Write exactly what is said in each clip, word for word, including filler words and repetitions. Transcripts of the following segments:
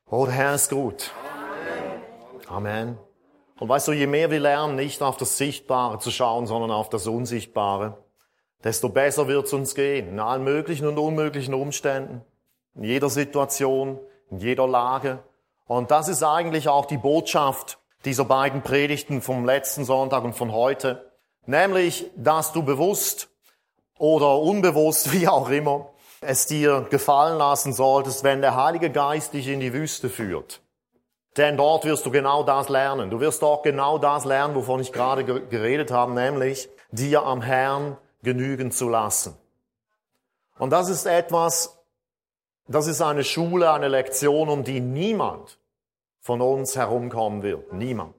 Oh, der Herr ist gut. Amen. Und weißt du, je mehr wir lernen, nicht auf das Sichtbare zu schauen, sondern auf das Unsichtbare, desto besser wird es uns gehen. In allen möglichen und unmöglichen Umständen, in jeder Situation, in jeder Lage. Und das ist eigentlich auch die Botschaft dieser beiden Predigten vom letzten Sonntag und von heute. Nämlich, dass du bewusst oder unbewusst, wie auch immer, es dir gefallen lassen solltest, wenn der Heilige Geist dich in die Wüste führt. Denn dort wirst du genau das lernen. Du wirst dort genau das lernen, wovon ich gerade geredet habe, nämlich dir am Herrn genügen zu lassen. Und das ist etwas, das ist eine Schule, eine Lektion, um die niemand von uns herumkommen wird. Niemand.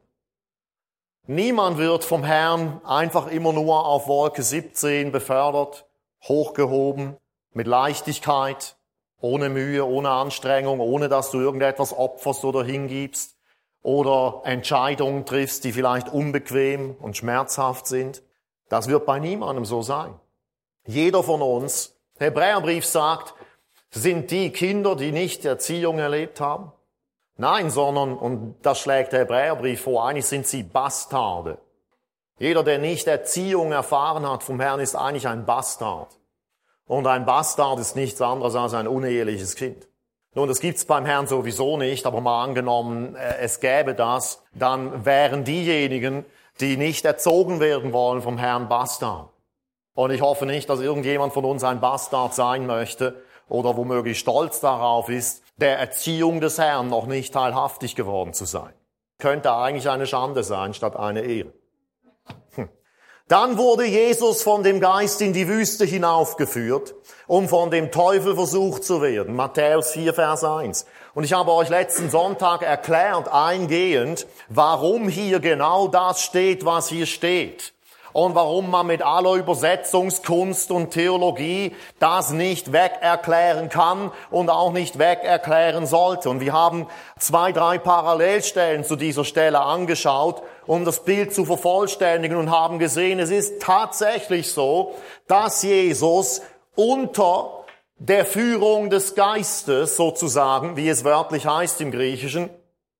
Niemand wird vom Herrn einfach immer nur auf Wolke siebzehn befördert, hochgehoben, mit Leichtigkeit, ohne Mühe, ohne Anstrengung, ohne dass du irgendetwas opferst oder hingibst oder Entscheidungen triffst, die vielleicht unbequem und schmerzhaft sind. Das wird bei niemandem so sein. Jeder von uns, der Hebräerbrief sagt, sind die Kinder, die nicht Erziehung erlebt haben. Nein, sondern, und das schlägt der Hebräerbrief vor, eigentlich sind sie Bastarde. Jeder, der nicht Erziehung erfahren hat vom Herrn, ist eigentlich ein Bastard. Und ein Bastard ist nichts anderes als ein uneheliches Kind. Nun, das gibt's beim Herrn sowieso nicht, aber mal angenommen, es gäbe das, dann wären diejenigen, die nicht erzogen werden wollen vom Herrn, Bastard. Und ich hoffe nicht, dass irgendjemand von uns ein Bastard sein möchte oder womöglich stolz darauf ist, der Erziehung des Herrn noch nicht teilhaftig geworden zu sein. Könnte eigentlich eine Schande sein, statt eine Ehre. Hm. Dann wurde Jesus von dem Geist in die Wüste hinaufgeführt, um von dem Teufel versucht zu werden. Matthäus vier, Vers eins. Und ich habe euch letzten Sonntag erklärt, eingehend, warum hier genau das steht, was hier steht. Und warum man mit aller Übersetzungskunst und Theologie das nicht wegerklären kann und auch nicht wegerklären sollte. Und wir haben zwei, drei Parallelstellen zu dieser Stelle angeschaut, um das Bild zu vervollständigen und haben gesehen, es ist tatsächlich so, dass Jesus unter der Führung des Geistes sozusagen, wie es wörtlich heißt im Griechischen,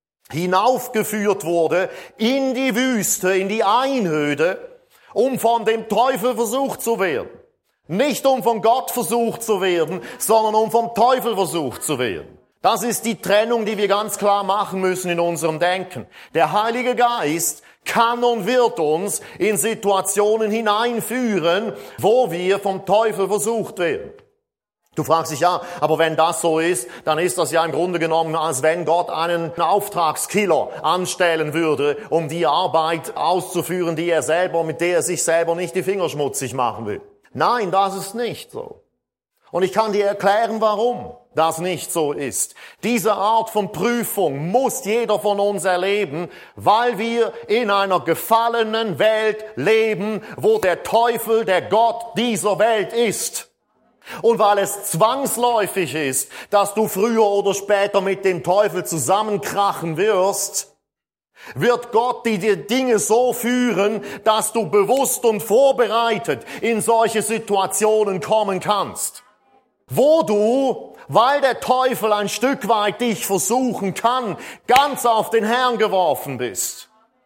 hinaufgeführt wurde in die Wüste, in die Einöde, um von dem Teufel versucht zu werden. Nicht um von Gott versucht zu werden, sondern um vom Teufel versucht zu werden. Das ist die Trennung, die wir ganz klar machen müssen in unserem Denken. Der Heilige Geist kann und wird uns in Situationen hineinführen, wo wir vom Teufel versucht werden. Du fragst dich, ja, aber wenn das so ist, dann ist das ja im Grunde genommen, als wenn Gott einen Auftragskiller anstellen würde, um die Arbeit auszuführen, die er selber, mit der er sich selber nicht die Finger schmutzig machen will. Nein, das ist nicht so. Und ich kann dir erklären, warum das nicht so ist. Diese Art von Prüfung muss jeder von uns erleben, weil wir in einer gefallenen Welt leben, wo der Teufel der Gott dieser Welt ist. Und weil es zwangsläufig ist, dass du früher oder später mit dem Teufel zusammenkrachen wirst, wird Gott dir die Dinge so führen, dass du bewusst und vorbereitet in solche Situationen kommen kannst. Wo du, weil der Teufel ein Stück weit dich versuchen kann, ganz auf den Herrn geworfen bist.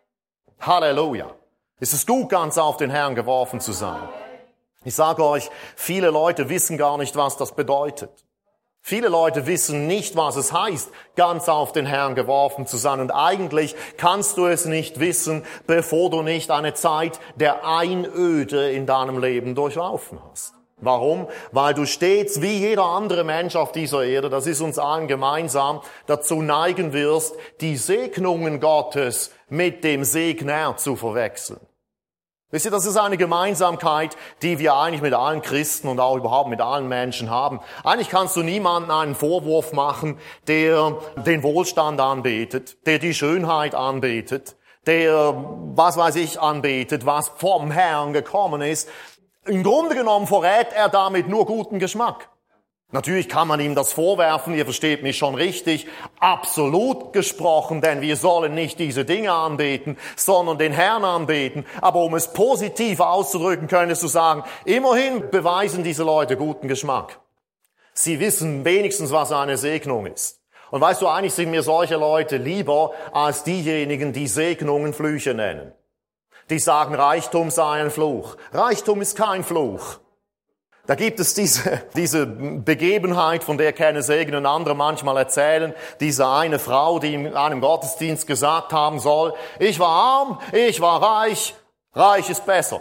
Halleluja. Es ist gut, ganz auf den Herrn geworfen zu sein. Ich sage euch, viele Leute wissen gar nicht, was das bedeutet. Viele Leute wissen nicht, was es heißt, ganz auf den Herrn geworfen zu sein. Und eigentlich kannst du es nicht wissen, bevor du nicht eine Zeit der Einöde in deinem Leben durchlaufen hast. Warum? Weil du stets, wie jeder andere Mensch auf dieser Erde, das ist uns allen gemeinsam, dazu neigen wirst, die Segnungen Gottes mit dem Segner zu verwechseln. Wisst ihr, das ist eine Gemeinsamkeit, die wir eigentlich mit allen Christen und auch überhaupt mit allen Menschen haben. Eigentlich kannst du niemandem einen Vorwurf machen, der den Wohlstand anbetet, der die Schönheit anbetet, der, was weiß ich, anbetet, was vom Herrn gekommen ist. Im Grunde genommen verrät er damit nur guten Geschmack. Natürlich kann man ihm das vorwerfen, ihr versteht mich schon richtig, absolut gesprochen, denn wir sollen nicht diese Dinge anbeten, sondern den Herrn anbeten. Aber um es positiv auszudrücken, könntest du sagen, immerhin beweisen diese Leute guten Geschmack. Sie wissen wenigstens, was eine Segnung ist. Und weißt du, eigentlich sind mir solche Leute lieber als diejenigen, die Segnungen Flüche nennen. Die sagen, Reichtum sei ein Fluch. Reichtum ist kein Fluch. Da gibt es diese, diese Begebenheit, von der keine Segen und andere manchmal erzählen. Diese eine Frau, die in einem Gottesdienst gesagt haben soll, ich war arm, ich war reich, reich ist besser.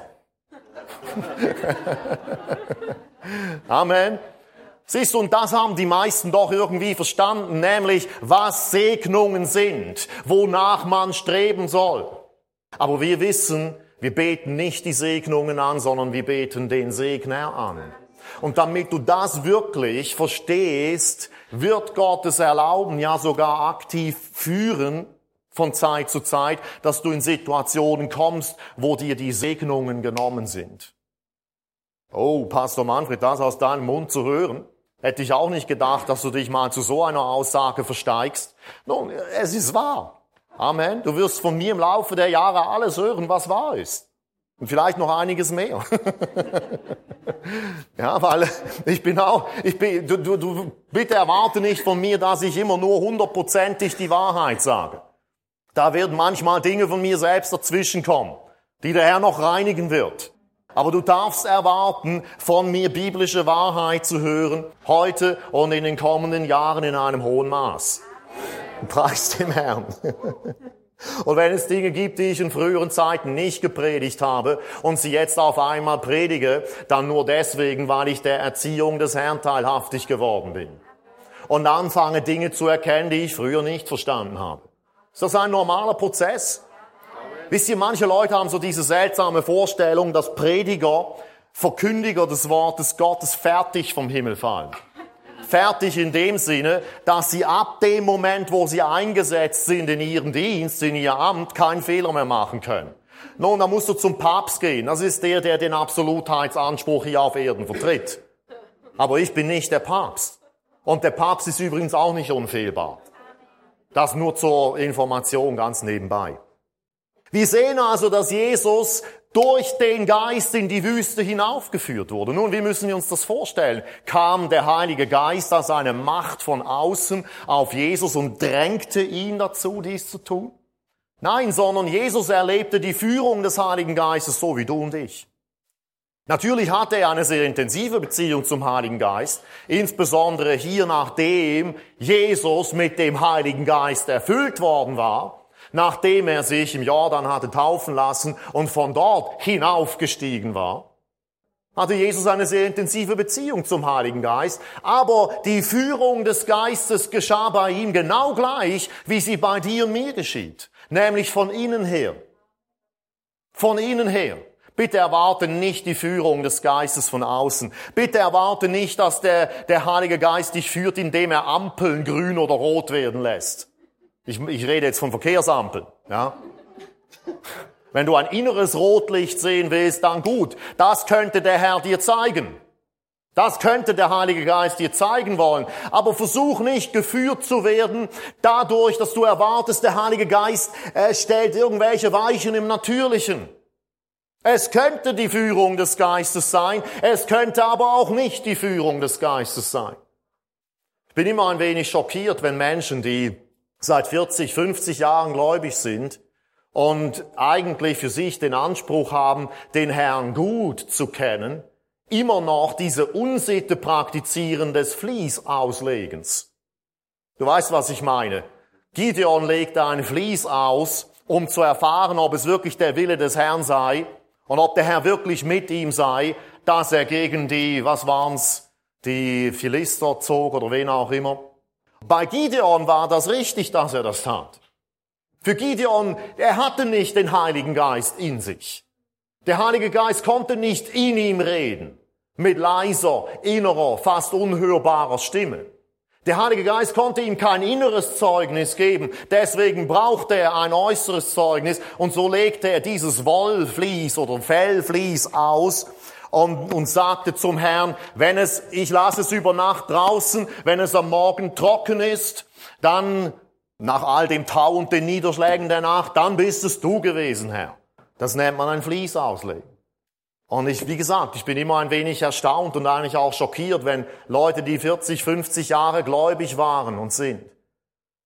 Amen. Siehst du, und das haben die meisten doch irgendwie verstanden, nämlich was Segnungen sind, wonach man streben soll. Aber wir wissen, wir beten nicht die Segnungen an, sondern wir beten den Segner an. Und damit du das wirklich verstehst, wird Gott es erlauben, ja sogar aktiv führen von Zeit zu Zeit, dass du in Situationen kommst, wo dir die Segnungen genommen sind. Oh, Pastor Manfred, das aus deinem Mund zu hören, hätte ich auch nicht gedacht, dass du dich mal zu so einer Aussage versteigst. Nun, es ist wahr. Amen. Du wirst von mir im Laufe der Jahre alles hören, was wahr ist. Und vielleicht noch einiges mehr. Ja, weil ich bin auch, ich bin, du, du, du, bitte erwarte nicht von mir, dass ich immer nur hundertprozentig die Wahrheit sage. Da werden manchmal Dinge von mir selbst dazwischenkommen, die der Herr noch reinigen wird. Aber du darfst erwarten, von mir biblische Wahrheit zu hören, heute und in den kommenden Jahren in einem hohen Maß. Preis dem Herrn. Und wenn es Dinge gibt, die ich in früheren Zeiten nicht gepredigt habe und sie jetzt auf einmal predige, dann nur deswegen, weil ich der Erziehung des Herrn teilhaftig geworden bin. Und anfange Dinge zu erkennen, die ich früher nicht verstanden habe. Ist das ein normaler Prozess? Wisst ihr, manche Leute haben so diese seltsame Vorstellung, dass Prediger, Verkündiger des Wortes Gottes fertig vom Himmel fallen. Fertig in dem Sinne, dass sie ab dem Moment, wo sie eingesetzt sind in ihren Dienst, in ihr Amt, keinen Fehler mehr machen können. Nun, da musst du zum Papst gehen. Das ist der, der den Absolutheitsanspruch hier auf Erden vertritt. Aber ich bin nicht der Papst. Und der Papst ist übrigens auch nicht unfehlbar. Das nur zur Information ganz nebenbei. Wir sehen also, dass Jesus durch den Geist in die Wüste hinaufgeführt wurde. Nun, wie müssen wir uns das vorstellen? Kam der Heilige Geist als eine Macht von außen auf Jesus und drängte ihn dazu, dies zu tun? Nein, sondern Jesus erlebte die Führung des Heiligen Geistes, so wie du und ich. Natürlich hatte er eine sehr intensive Beziehung zum Heiligen Geist, insbesondere hier, nachdem Jesus mit dem Heiligen Geist erfüllt worden war, nachdem er sich im Jordan hatte taufen lassen und von dort hinaufgestiegen war, hatte Jesus eine sehr intensive Beziehung zum Heiligen Geist. Aber die Führung des Geistes geschah bei ihm genau gleich, wie sie bei dir und mir geschieht. Nämlich von innen her. Von innen her. Bitte erwarte nicht die Führung des Geistes von außen. Bitte erwarte nicht, dass der, der Heilige Geist dich führt, indem er Ampeln grün oder rot werden lässt. Ich, ich rede jetzt von Verkehrsampeln, ja. Wenn du ein inneres Rotlicht sehen willst, dann gut. Das könnte der Herr dir zeigen. Das könnte der Heilige Geist dir zeigen wollen. Aber versuch nicht geführt zu werden dadurch, dass du erwartest, der Heilige Geist äh, stellt irgendwelche Weichen im Natürlichen. Es könnte die Führung des Geistes sein, es könnte aber auch nicht die Führung des Geistes sein. Ich bin immer ein wenig schockiert, wenn Menschen, die seit vierzig, fünfzig Jahren gläubig sind und eigentlich für sich den Anspruch haben, den Herrn gut zu kennen, immer noch diese Unsitte praktizieren des Fließauslegens. Du weißt, was ich meine. Gideon legte ein Vlies aus, um zu erfahren, ob es wirklich der Wille des Herrn sei und ob der Herr wirklich mit ihm sei, dass er gegen die, was waren's, die Philister zog oder wen auch immer. Bei Gideon war das richtig, dass er das tat. Für Gideon, er hatte nicht den Heiligen Geist in sich. Der Heilige Geist konnte nicht in ihm reden, mit leiser, innerer, fast unhörbarer Stimme. Der Heilige Geist konnte ihm kein inneres Zeugnis geben, deswegen brauchte er ein äußeres Zeugnis und so legte er dieses Wollvlies oder Fellvlies aus, Und, und sagte zum Herrn, wenn es, ich lasse es über Nacht draußen, wenn es am Morgen trocken ist, dann, nach all dem Tau und den Niederschlägen der Nacht, dann bist es du gewesen, Herr. Das nennt man ein Vlies auslegen. Und ich, wie gesagt, ich bin immer ein wenig erstaunt und eigentlich auch schockiert, wenn Leute, die vierzig, fünfzig Jahre gläubig waren und sind,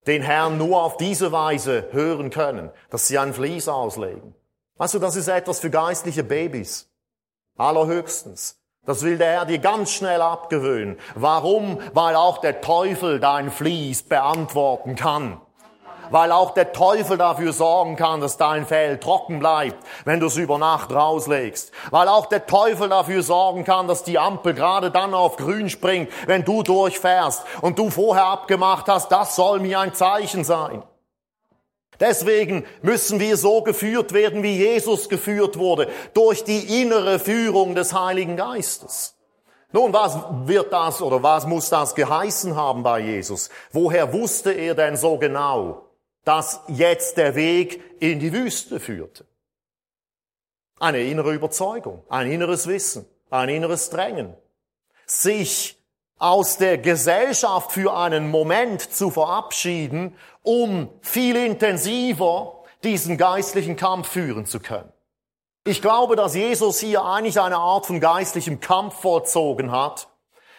den Herrn nur auf diese Weise hören können, dass sie ein Vlies auslegen. Weißt du, das ist etwas für geistliche Babys. Allerhöchstens. Das will der Herr dir ganz schnell abgewöhnen. Warum? Weil auch der Teufel dein Vlies beantworten kann. Weil auch der Teufel dafür sorgen kann, dass dein Fell trocken bleibt, wenn du es über Nacht rauslegst. Weil auch der Teufel dafür sorgen kann, dass die Ampel gerade dann auf grün springt, wenn du durchfährst und du vorher abgemacht hast, das soll mir ein Zeichen sein. Deswegen müssen wir so geführt werden, wie Jesus geführt wurde, durch die innere Führung des Heiligen Geistes. Nun, was wird das oder was muss das geheißen haben bei Jesus? Woher wusste er denn so genau, dass jetzt der Weg in die Wüste führte? Eine innere Überzeugung, ein inneres Wissen, ein inneres Drängen. Sich aus der Gesellschaft für einen Moment zu verabschieden, um viel intensiver diesen geistlichen Kampf führen zu können. Ich glaube, dass Jesus hier eigentlich eine Art von geistlichem Kampf vollzogen hat,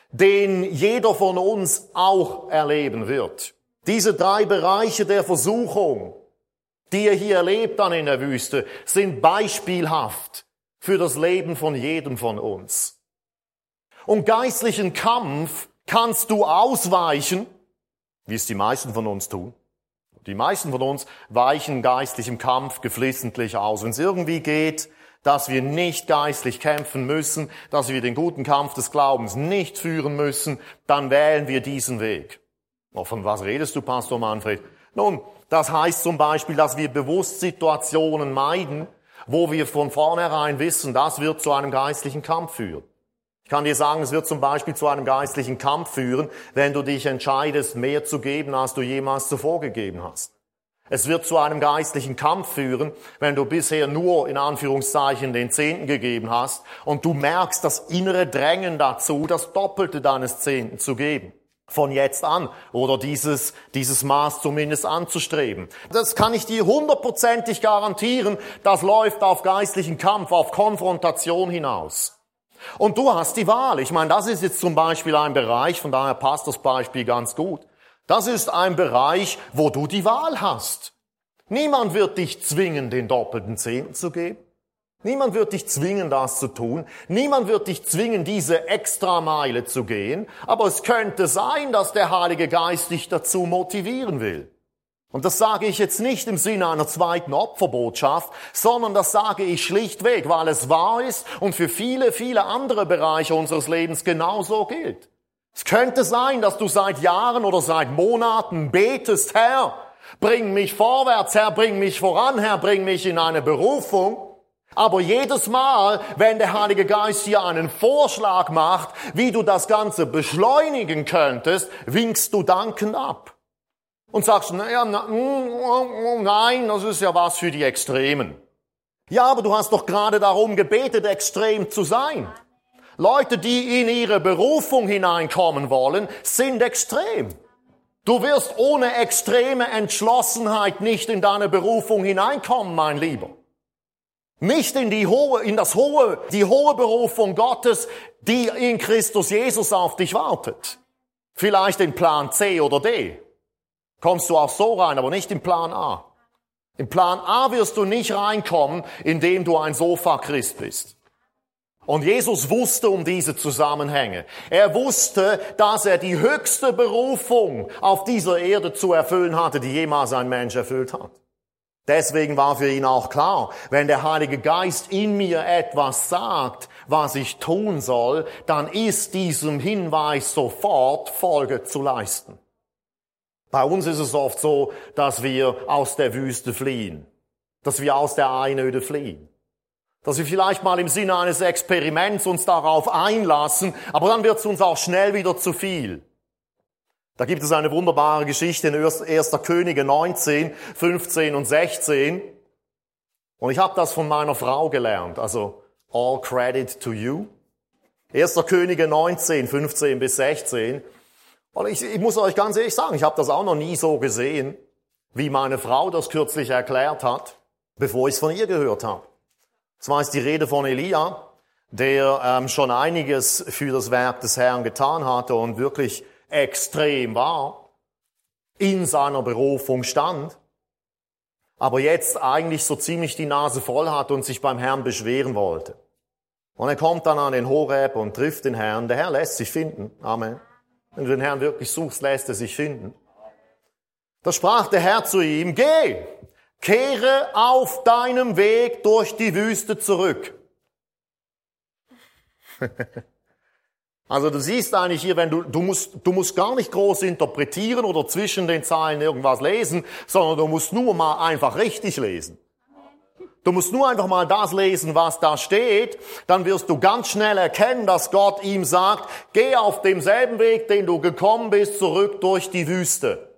den jeder von uns auch erleben wird. Diese drei Bereiche der Versuchung, die ihr hier erlebt dann in der Wüste, sind beispielhaft für das Leben von jedem von uns. Und geistlichen Kampf kannst du ausweichen, wie es die meisten von uns tun. Die meisten von uns weichen geistlichem Kampf geflissentlich aus. Wenn es irgendwie geht, dass wir nicht geistlich kämpfen müssen, dass wir den guten Kampf des Glaubens nicht führen müssen, dann wählen wir diesen Weg. Von was redest du, Pastor Manfred? Nun, das heißt zum Beispiel, dass wir bewusst Situationen meiden, wo wir von vornherein wissen, das wird zu einem geistlichen Kampf führen. Ich kann dir sagen, es wird zum Beispiel zu einem geistlichen Kampf führen, wenn du dich entscheidest, mehr zu geben, als du jemals zuvor gegeben hast. Es wird zu einem geistlichen Kampf führen, wenn du bisher nur, in Anführungszeichen, den Zehnten gegeben hast und du merkst das innere Drängen dazu, das Doppelte deines Zehnten zu geben. Von jetzt an oder dieses, dieses Maß zumindest anzustreben. Das kann ich dir hundertprozentig garantieren, das läuft auf geistlichen Kampf, auf Konfrontation hinaus. Und du hast die Wahl. Ich meine, das ist jetzt zum Beispiel ein Bereich, von daher passt das Beispiel ganz gut. Das ist ein Bereich, wo du die Wahl hast. Niemand wird dich zwingen, den doppelten Zehnten zu geben. Niemand wird dich zwingen, das zu tun. Niemand wird dich zwingen, diese Extrameile zu gehen. Aber es könnte sein, dass der Heilige Geist dich dazu motivieren will. Und das sage ich jetzt nicht im Sinne einer zweiten Opferbotschaft, sondern das sage ich schlichtweg, weil es wahr ist und für viele, viele andere Bereiche unseres Lebens genauso gilt. Es könnte sein, dass du seit Jahren oder seit Monaten betest, Herr, bring mich vorwärts, Herr, bring mich voran, Herr, bring mich in eine Berufung. Aber jedes Mal, wenn der Heilige Geist dir einen Vorschlag macht, wie du das Ganze beschleunigen könntest, winkst du dankend ab. Und sagst, naja, na, nein, das ist ja was für die Extremen. Ja, aber du hast doch gerade darum gebetet, extrem zu sein. Leute, die in ihre Berufung hineinkommen wollen, sind extrem. Du wirst ohne extreme Entschlossenheit nicht in deine Berufung hineinkommen, mein Lieber. Nicht in die hohe, in das hohe, die hohe Berufung Gottes, die in Christus Jesus auf dich wartet. Vielleicht in Plan C oder D. Kommst du auch so rein, aber nicht in Plan A. In Plan A wirst du nicht reinkommen, indem du ein Sofa-Christ bist. Und Jesus wusste um diese Zusammenhänge. Er wusste, dass er die höchste Berufung auf dieser Erde zu erfüllen hatte, die jemals ein Mensch erfüllt hat. Deswegen war für ihn auch klar, wenn der Heilige Geist in mir etwas sagt, was ich tun soll, dann ist diesem Hinweis sofort Folge zu leisten. Bei uns ist es oft so, dass wir aus der Wüste fliehen, dass wir aus der Einöde fliehen, dass wir vielleicht mal im Sinne eines Experiments uns darauf einlassen, aber dann wird es uns auch schnell wieder zu viel. Da gibt es eine wunderbare Geschichte in erster Könige neunzehn, fünfzehn und sechzehn. Und ich habe das von meiner Frau gelernt, also all credit to you. erster Könige neunzehn, fünfzehn bis sechzehn. Und ich, ich muss euch ganz ehrlich sagen, ich habe das auch noch nie so gesehen, wie meine Frau das kürzlich erklärt hat, bevor ich es von ihr gehört habe. Das war jetzt die Rede von Elia, der ähm, schon einiges für das Werk des Herrn getan hatte und wirklich extrem war. in seiner Berufung stand, aber jetzt eigentlich so ziemlich die Nase voll hat und sich beim Herrn beschweren wollte. Und er kommt dann an den Horeb und trifft den Herrn. Der Herr lässt sich finden. Amen. Wenn du den Herrn wirklich suchst, lässt er sich finden. Da sprach der Herr zu ihm, geh, kehre auf deinem Weg durch die Wüste zurück. Also du siehst eigentlich hier, wenn du, du musst, du musst gar nicht groß interpretieren oder zwischen den Zeilen irgendwas lesen, sondern du musst nur mal einfach richtig lesen. Du musst nur einfach mal das lesen, was da steht, dann wirst du ganz schnell erkennen, dass Gott ihm sagt, geh auf demselben Weg, den du gekommen bist, zurück durch die Wüste.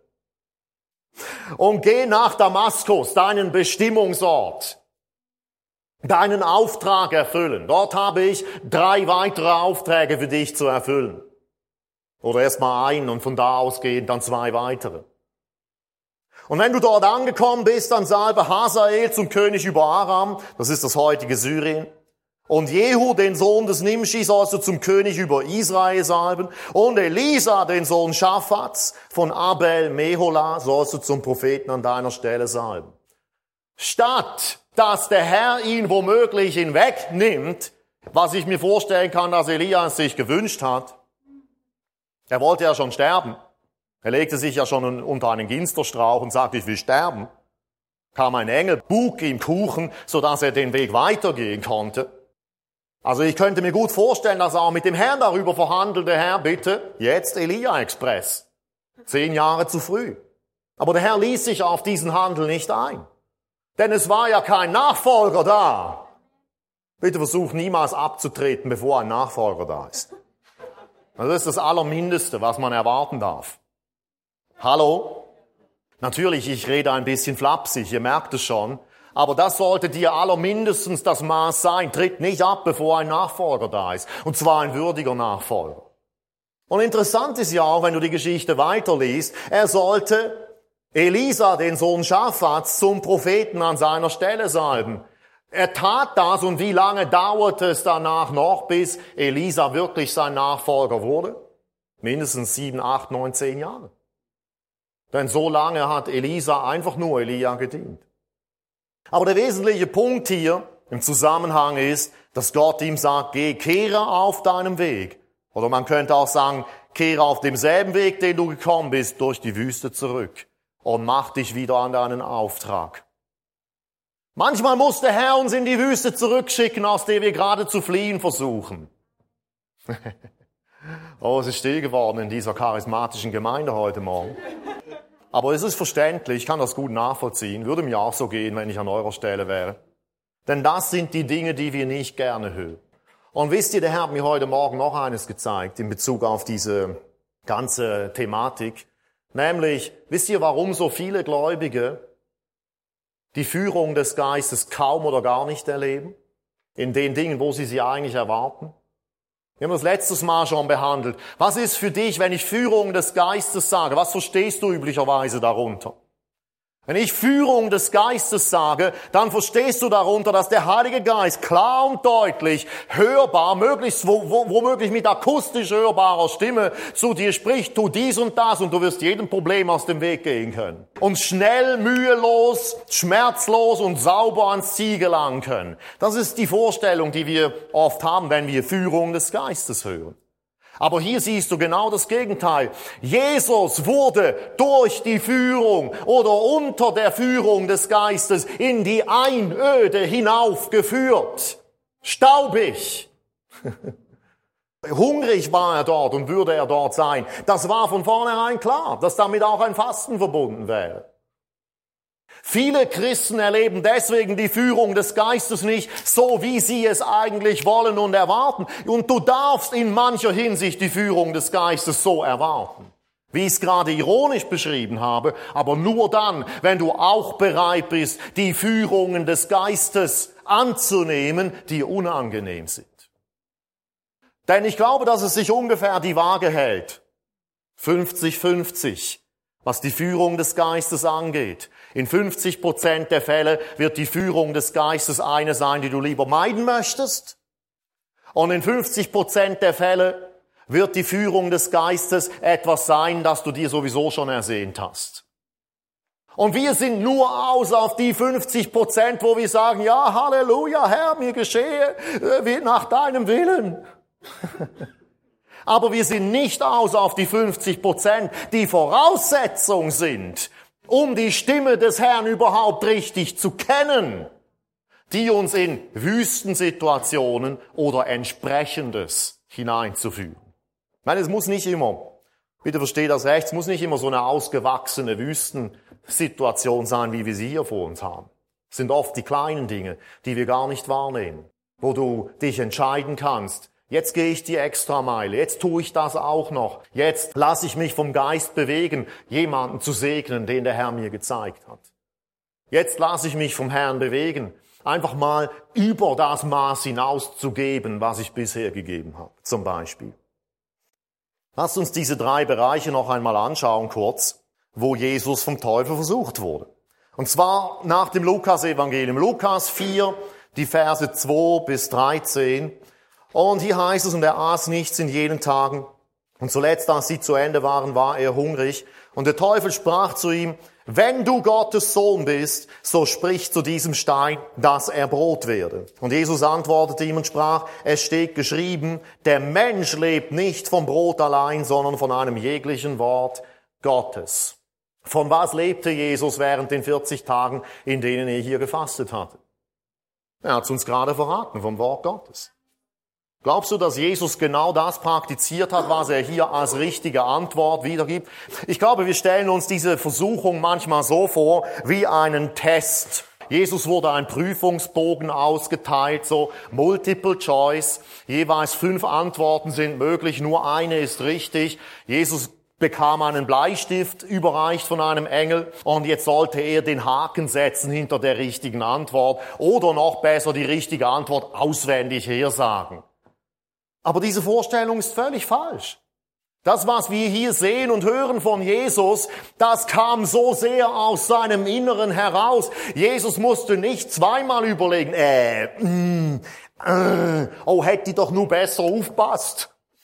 Und geh nach Damaskus, deinen Bestimmungsort. Deinen Auftrag erfüllen. Dort habe ich drei weitere Aufträge für dich zu erfüllen. Oder erst mal einen und von da ausgehend dann zwei weitere. Und wenn du dort angekommen bist, dann salbe Hazael zum König über Aram, das ist das heutige Syrien. Und Jehu, den Sohn des Nimshi, sollst du zum König über Israel salben. Und Elisa, den Sohn Schaphats von Abel Meholah, sollst du zum Propheten an deiner Stelle salben. Statt dass der Herr ihn womöglich hinwegnimmt, was ich mir vorstellen kann, dass Elia sich gewünscht hat. Er wollte ja schon sterben. Er legte sich ja schon unter einen Ginsterstrauch und sagte, ich will sterben. Kam ein Engel, buk ihm Kuchen, sodass er den Weg weitergehen konnte. Also ich könnte mir gut vorstellen, dass er auch mit dem Herrn darüber verhandelte, Herr, bitte, jetzt Elia-Express. Zehn Jahre zu früh. Aber der Herr ließ sich auf diesen Handel nicht ein. Denn es war ja kein Nachfolger da. Bitte versuch niemals abzutreten, bevor ein Nachfolger da ist. Das ist das Allermindeste, was man erwarten darf. Hallo? Natürlich, ich rede ein bisschen flapsig, ihr merkt es schon. Aber das sollte dir allermindestens das Maß sein. Tritt nicht ab, bevor ein Nachfolger da ist. Und zwar ein würdiger Nachfolger. Und interessant ist ja auch, wenn du die Geschichte weiterliest, er sollte Elisa, den Sohn Schaphats, zum Propheten an seiner Stelle salben. Er tat das und wie lange dauerte es danach noch, bis Elisa wirklich sein Nachfolger wurde? Mindestens sieben, acht, neun, zehn Jahre. Denn so lange hat Elisa einfach nur Elia gedient. Aber der wesentliche Punkt hier im Zusammenhang ist, dass Gott ihm sagt, geh, kehre auf deinem Weg. Oder man könnte auch sagen, kehre auf demselben Weg, den du gekommen bist, durch die Wüste zurück. Und mach dich wieder an deinen Auftrag. Manchmal muss der Herr uns in die Wüste zurückschicken, aus der wir gerade zu fliehen versuchen. Oh, es ist still geworden in dieser charismatischen Gemeinde heute Morgen. Aber es ist verständlich, ich kann das gut nachvollziehen, würde mir auch so gehen, wenn ich an eurer Stelle wäre. Denn das sind die Dinge, die wir nicht gerne hören. Und wisst ihr, der Herr hat mir heute Morgen noch eines gezeigt in Bezug auf diese ganze Thematik. Nämlich, wisst ihr, warum so viele Gläubige die Führung des Geistes kaum oder gar nicht erleben? In den Dingen, wo sie sie eigentlich erwarten? Wir haben das letztes Mal schon behandelt. Was ist für dich, wenn ich Führung des Geistes sage? Was verstehst du üblicherweise darunter? Wenn ich Führung des Geistes sage, dann verstehst du darunter, dass der Heilige Geist klar und deutlich, hörbar, möglichst wo, wo, womöglich mit akustisch hörbarer Stimme zu dir spricht, tu dies und das und du wirst jedem Problem aus dem Weg gehen können. Und schnell, mühelos, schmerzlos und sauber ans Ziel gelangen können. Das ist die Vorstellung, die wir oft haben, wenn wir Führung des Geistes hören. Aber hier siehst du genau das Gegenteil. Jesus wurde durch die Führung oder unter der Führung des Geistes in die Einöde hinaufgeführt. Staubig. Hungrig war er dort und würde er dort sein. Das war von vornherein klar, dass damit auch ein Fasten verbunden wäre. Viele Christen erleben deswegen die Führung des Geistes nicht so, wie sie es eigentlich wollen und erwarten. Und du darfst in mancher Hinsicht die Führung des Geistes so erwarten, wie ich es gerade ironisch beschrieben habe, aber nur dann, wenn du auch bereit bist, die Führungen des Geistes anzunehmen, die unangenehm sind. Denn ich glaube, dass es sich ungefähr die Waage hält. fünfzig fünfzig, was die Führung des Geistes angeht. In fünfzig Prozent der Fälle wird die Führung des Geistes eine sein, die du lieber meiden möchtest. Und in fünfzig Prozent der Fälle wird die Führung des Geistes etwas sein, das du dir sowieso schon ersehnt hast. Und wir sind nur aus auf die fünfzig Prozent, wo wir sagen, ja, Halleluja, Herr, mir geschehe wie nach deinem Willen. Aber wir sind nicht aus auf die fünfzig Prozent, die Voraussetzung sind, um die Stimme des Herrn überhaupt richtig zu kennen, die uns in Wüstensituationen oder Entsprechendes hineinzuführen. Ich meine, es muss nicht immer, bitte versteht das recht, es muss nicht immer so eine ausgewachsene Wüstensituation sein, wie wir sie hier vor uns haben. Es sind oft die kleinen Dinge, die wir gar nicht wahrnehmen, wo du dich entscheiden kannst, jetzt gehe ich die Extrameile, jetzt tue ich das auch noch, jetzt lasse ich mich vom Geist bewegen, jemanden zu segnen, den der Herr mir gezeigt hat. Jetzt lasse ich mich vom Herrn bewegen, einfach mal über das Maß hinauszugeben, was ich bisher gegeben habe, zum Beispiel. Lasst uns diese drei Bereiche noch einmal anschauen, kurz, wo Jesus vom Teufel versucht wurde. Und zwar nach dem Lukas-Evangelium. Lukas vier, die Verse zwei bis dreizehn. Und hier heißt es, und er aß nichts in jenen Tagen. Und zuletzt, als sie zu Ende waren, war er hungrig. Und der Teufel sprach zu ihm, wenn du Gottes Sohn bist, so sprich zu diesem Stein, dass er Brot werde. Und Jesus antwortete ihm und sprach, es steht geschrieben, der Mensch lebt nicht vom Brot allein, sondern von einem jeglichen Wort Gottes. Von was lebte Jesus während den vierzig Tagen, in denen er hier gefastet hatte? Er hat es uns gerade verraten, vom Wort Gottes. Glaubst du, dass Jesus genau das praktiziert hat, was er hier als richtige Antwort wiedergibt? Ich glaube, wir stellen uns diese Versuchung manchmal so vor wie einen Test. Jesus wurde ein Prüfungsbogen ausgeteilt, so Multiple Choice. Jeweils fünf Antworten sind möglich, nur eine ist richtig. Jesus bekam einen Bleistift überreicht von einem Engel und jetzt sollte er den Haken setzen hinter der richtigen Antwort oder noch besser die richtige Antwort auswendig hersagen. Aber diese Vorstellung ist völlig falsch. Das, was wir hier sehen und hören von Jesus, das kam so sehr aus seinem Inneren heraus. Jesus musste nicht zweimal überlegen, äh, mm, äh, oh, hätte ich doch nur besser aufgepasst.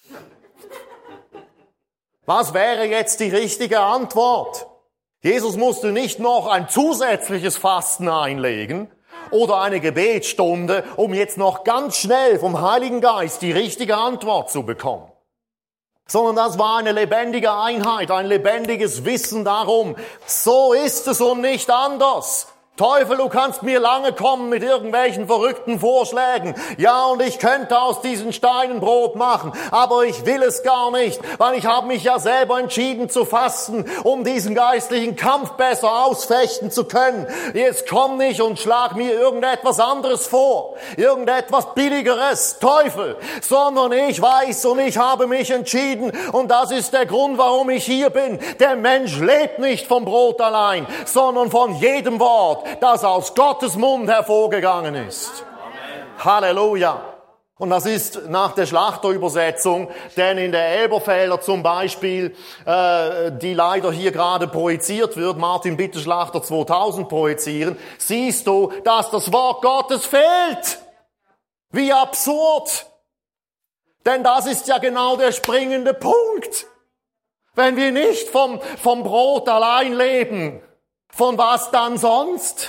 Was wäre jetzt die richtige Antwort? Jesus musste nicht noch ein zusätzliches Fasten einlegen oder eine Gebetsstunde, um jetzt noch ganz schnell vom Heiligen Geist die richtige Antwort zu bekommen. Sondern das war eine lebendige Einheit, ein lebendiges Wissen darum. So ist es und nicht anders. Teufel, du kannst mir lange kommen mit irgendwelchen verrückten Vorschlägen. Ja, und ich könnte aus diesen Steinen Brot machen, aber ich will es gar nicht, weil ich habe mich ja selber entschieden zu fasten, um diesen geistlichen Kampf besser ausfechten zu können. Jetzt komm nicht und schlag mir irgendetwas anderes vor, irgendetwas Billigeres, Teufel, sondern ich weiß und ich habe mich entschieden und das ist der Grund, warum ich hier bin. Der Mensch lebt nicht vom Brot allein, sondern von jedem Wort, das aus Gottes Mund hervorgegangen ist. Amen. Halleluja. Und das ist nach der Schlachterübersetzung, denn in der Elberfelder zum Beispiel, äh, die leider hier gerade projiziert wird, Martin bitte Schlachter zweitausend projizieren, siehst du, dass das Wort Gottes fehlt. Wie absurd. Denn das ist ja genau der springende Punkt. Wenn wir nicht vom, vom Brot allein leben, von was dann sonst?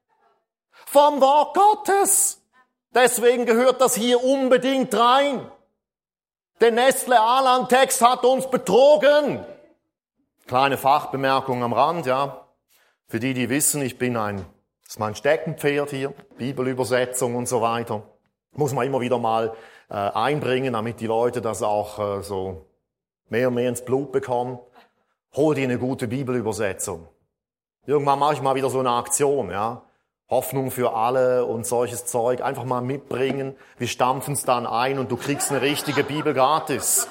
Vom Wort Gottes. Deswegen gehört das hier unbedingt rein. Der Nestle-Aland-Text hat uns betrogen. Kleine Fachbemerkung am Rand, ja. Für die, die wissen, ich bin ein, das ist mein Steckenpferd hier, Bibelübersetzung und so weiter. Muss man immer wieder mal äh, einbringen, damit die Leute das auch äh, so mehr und mehr ins Blut bekommen. Hol dir eine gute Bibelübersetzung. Irgendwann mache ich mal wieder so eine Aktion, ja. Hoffnung für alle und solches Zeug. Einfach mal mitbringen. Wir stampfen es dann ein und du kriegst eine richtige Bibel gratis.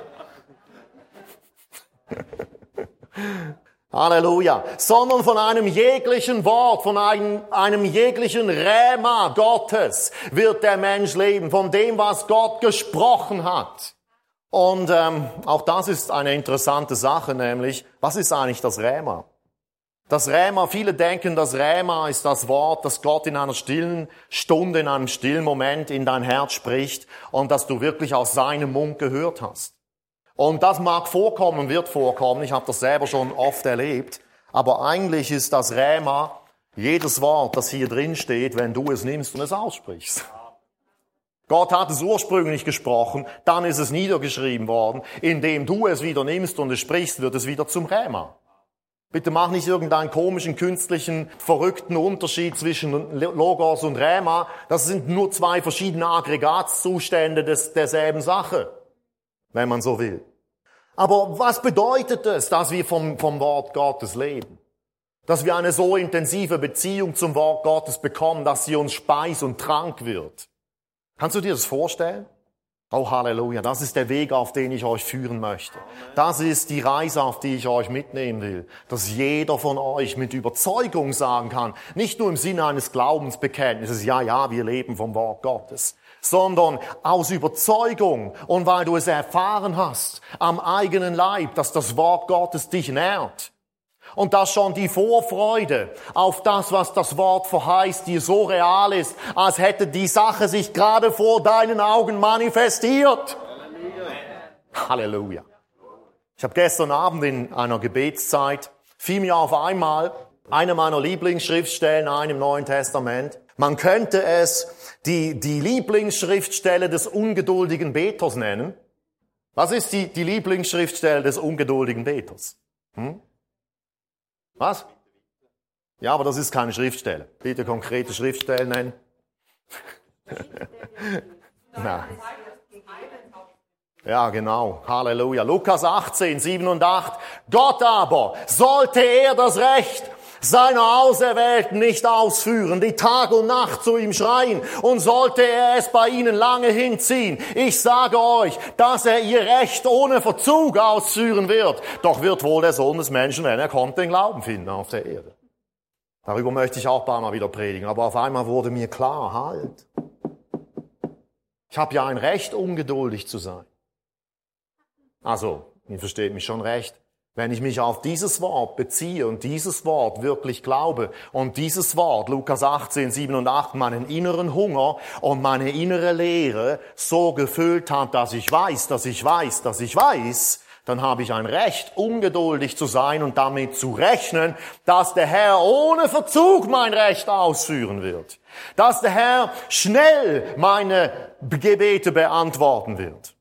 Halleluja. Sondern von einem jeglichen Wort, von einem, einem jeglichen Rhema Gottes wird der Mensch leben. Von dem, was Gott gesprochen hat. Und ähm, auch das ist eine interessante Sache, nämlich, was ist eigentlich das Rhema? Das Rhema, viele denken, das Rhema ist das Wort, das Gott in einer stillen Stunde, in einem stillen Moment in dein Herz spricht und das du wirklich aus seinem Mund gehört hast. Und das mag vorkommen und wird vorkommen. Ich habe das selber schon oft erlebt. Aber eigentlich ist das Rhema jedes Wort, das hier drin steht, wenn du es nimmst und es aussprichst. Gott hat es ursprünglich gesprochen, dann ist es niedergeschrieben worden. Indem du es wieder nimmst und es sprichst, wird es wieder zum Rhema. Bitte mach nicht irgendeinen komischen, künstlichen, verrückten Unterschied zwischen Logos und Rhema. Das sind nur zwei verschiedene Aggregatzustände des, derselben Sache, wenn man so will. Aber was bedeutet es, dass wir vom, vom Wort Gottes leben? Dass wir eine so intensive Beziehung zum Wort Gottes bekommen, dass sie uns Speis und Trank wird? Kannst du dir das vorstellen? Oh, Halleluja, das ist der Weg, auf den ich euch führen möchte. Das ist die Reise, auf die ich euch mitnehmen will. Dass jeder von euch mit Überzeugung sagen kann, nicht nur im Sinne eines Glaubensbekenntnisses, ja, ja, wir leben vom Wort Gottes, sondern aus Überzeugung und weil du es erfahren hast am eigenen Leib, dass das Wort Gottes dich nährt. Und dass schon die Vorfreude auf das, was das Wort verheißt, dir so real ist, als hätte die Sache sich gerade vor deinen Augen manifestiert. Halleluja. Halleluja. Ich habe gestern Abend in einer Gebetszeit, fiel mir auf einmal eine meiner Lieblingsschriftstellen ein im Neuen Testament. Man könnte es die, die Lieblingsschriftstelle des ungeduldigen Beters nennen. Was ist die, die Lieblingsschriftstelle des ungeduldigen Beters? Hm? Was? Ja, aber das ist keine Schriftstelle. Bitte konkrete Schriftstellen nennen. Nein. Ja, genau. Halleluja. Lukas achtzehn, sieben und acht. Gott aber, sollte er das Recht seiner Auserwählten nicht ausführen, die Tag und Nacht zu ihm schreien, und sollte er es bei ihnen lange hinziehen, ich sage euch, dass er ihr Recht ohne Verzug ausführen wird. Doch wird wohl der Sohn des Menschen, wenn er kommt, den Glauben finden auf der Erde. Darüber möchte ich auch ein paar Mal wieder predigen, aber auf einmal wurde mir klar, halt. Ich habe ja ein Recht, ungeduldig zu sein. Also, ihr versteht mich schon recht. Wenn ich mich auf dieses Wort beziehe und dieses Wort wirklich glaube und dieses Wort, Lukas achtzehn, sieben und acht, meinen inneren Hunger und meine innere Leere so gefüllt hat, dass ich weiß, dass ich weiß, dass ich weiß, dann habe ich ein Recht, ungeduldig zu sein und damit zu rechnen, dass der Herr ohne Verzug mein Recht ausführen wird. Dass der Herr schnell meine Gebete beantworten wird.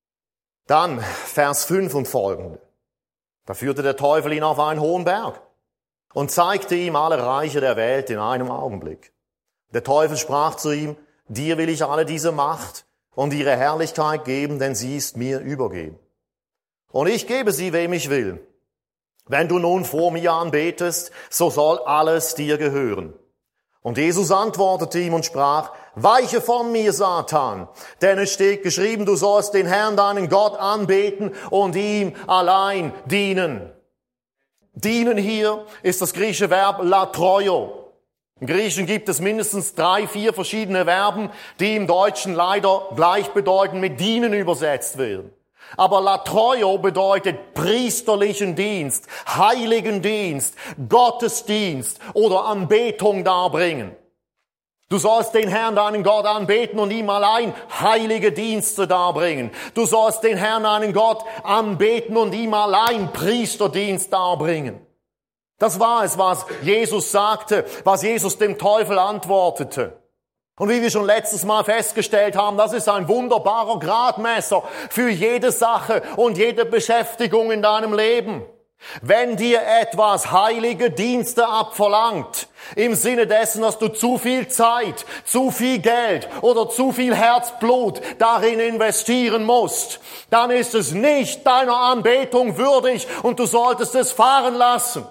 Dann Vers fünf und folgende. Da führte der Teufel ihn auf einen hohen Berg und zeigte ihm alle Reiche der Welt in einem Augenblick. Der Teufel sprach zu ihm, dir will ich alle diese Macht und ihre Herrlichkeit geben, denn sie ist mir übergeben. Und ich gebe sie, wem ich will. Wenn du nun vor mir anbetest, so soll alles dir gehören. Und Jesus antwortete ihm und sprach, weiche von mir, Satan, denn es steht geschrieben, du sollst den Herrn, deinen Gott, anbeten und ihm allein dienen. Dienen hier ist das griechische Verb latroio. Im Griechischen gibt es mindestens drei, vier verschiedene Verben, die im Deutschen leider gleichbedeutend mit dienen übersetzt werden. Aber latroio bedeutet priesterlichen Dienst, heiligen Dienst, Gottesdienst oder Anbetung darbringen. Du sollst den Herrn, deinen Gott, anbeten und ihm allein heilige Dienste darbringen. Du sollst den Herrn, deinen Gott, anbeten und ihm allein Priesterdienst darbringen. Das war es, was Jesus sagte, was Jesus dem Teufel antwortete. Und wie wir schon letztes Mal festgestellt haben, das ist ein wunderbarer Gradmesser für jede Sache und jede Beschäftigung in deinem Leben. Wenn dir etwas heilige Dienste abverlangt, im Sinne dessen, dass du zu viel Zeit, zu viel Geld oder zu viel Herzblut darin investieren musst, dann ist es nicht deiner Anbetung würdig und du solltest es fahren lassen.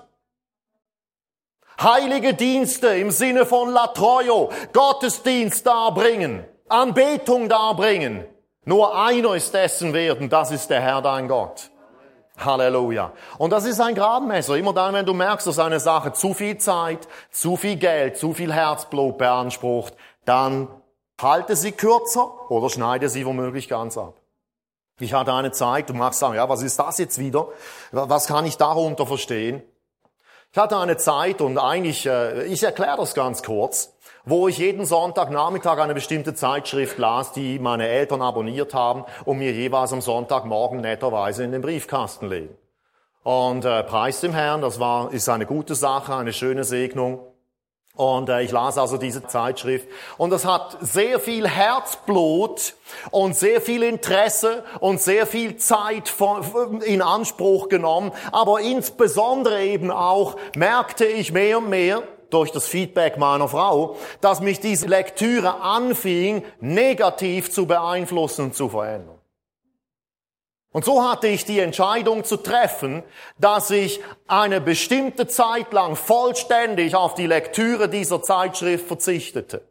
Heilige Dienste im Sinne von latroio, Gottesdienst darbringen, Anbetung darbringen. Nur einer ist dessen wert und das ist der Herr dein Gott. Halleluja. Und das ist ein Gradmesser. Immer dann, wenn du merkst, dass eine Sache zu viel Zeit, zu viel Geld, zu viel Herzblut beansprucht, dann halte sie kürzer oder schneide sie womöglich ganz ab. Ich hatte eine Zeit, du magst sagen, ja, was ist das jetzt wieder? Was kann ich darunter verstehen? Ich hatte eine Zeit und eigentlich, ich erkläre das ganz kurz, wo ich jeden Sonntagnachmittag eine bestimmte Zeitschrift las, die meine Eltern abonniert haben und mir jeweils am Sonntagmorgen netterweise in den Briefkasten legen. Und äh, preis dem Herrn, das war ist eine gute Sache, eine schöne Segnung. Und äh, ich las also diese Zeitschrift und das hat sehr viel Herzblut und sehr viel Interesse und sehr viel Zeit von, in Anspruch genommen. Aber insbesondere eben auch merkte ich mehr und mehr durch das Feedback meiner Frau, dass mich diese Lektüre anfing, negativ zu beeinflussen und zu verändern. Und so hatte ich die Entscheidung zu treffen, dass ich eine bestimmte Zeit lang vollständig auf die Lektüre dieser Zeitschrift verzichtete.